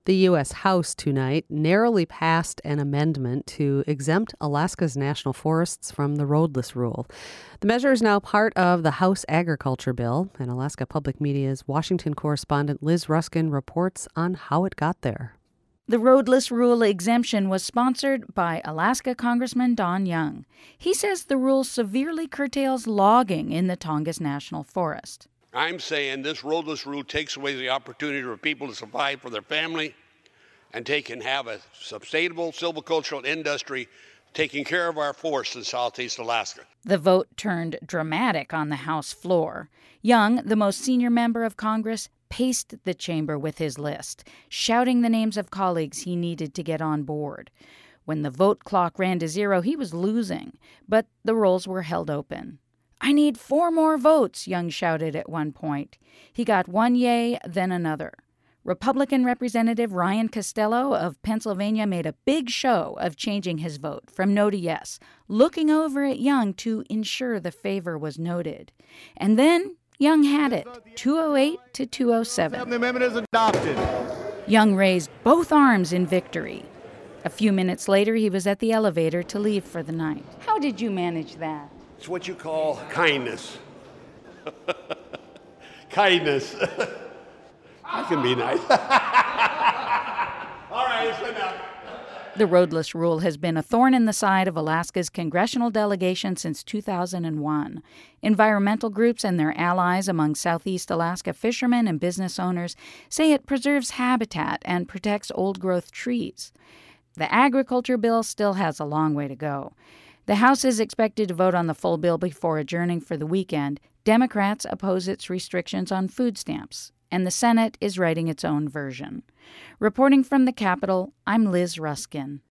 The U.S. House tonight narrowly passed an amendment to exempt Alaska's national forests from the roadless rule. The measure is now part of the House Agriculture Bill, and Alaska Public Media's Washington correspondent Liz Ruskin reports on how it got there. The roadless rule exemption was sponsored by Alaska Congressman Don Young. He says the rule severely curtails logging in the Tongass National Forest. I'm saying this roadless rule takes away the opportunity for people to survive for their family, and they can have a sustainable silvicultural industry taking care of our forests in southeast Alaska. The vote turned dramatic on the House floor. Young, the most senior member of Congress, paced the chamber with his list, shouting the names of colleagues he needed to get on board. When the vote clock ran to zero, he was losing, but the rolls were held open. "I need 4 more votes," Young shouted at one point. He got one yay, then another. Republican Representative Ryan Costello of Pennsylvania made a big show of changing his vote from no to yes, looking over at Young to ensure the favor was noted. And then Young had it, 208 to 207. The amendment is adopted. Young raised both arms in victory. A few minutes later, he was at the elevator to leave for the night. How did you manage that? It's what you call kindness. Kindness. I can be nice. All right, it's enough. The roadless rule has been a thorn in the side of Alaska's congressional delegation since 2001. Environmental groups and their allies among Southeast Alaska fishermen and business owners say it preserves habitat and protects old-growth trees. The agriculture bill still has a long way to go. The House is expected to vote on the full bill before adjourning for the weekend. Democrats oppose its restrictions on food stamps, and the Senate is writing its own version. Reporting from the Capitol, I'm Liz Ruskin.